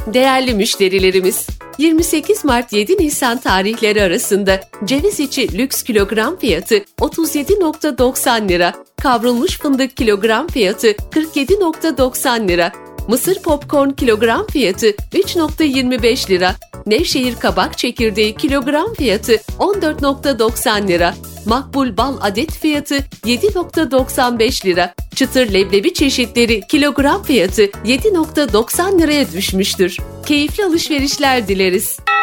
Değerli müşterilerimiz, 28 Mart 7 Nisan tarihleri arasında ceviz içi lüks kilogram fiyatı 37,90 lira, kavrulmuş fındık kilogram fiyatı 47,90 lira, mısır popcorn kilogram fiyatı 3,25 lira, Nevşehir kabak çekirdeği kilogram fiyatı 14,90 lira, makbul bal adet fiyatı 7,95 lira, çıtır leblebi çeşitleri kilogram fiyatı 7,90 liraya düşmüştür. Keyifli alışverişler dileriz.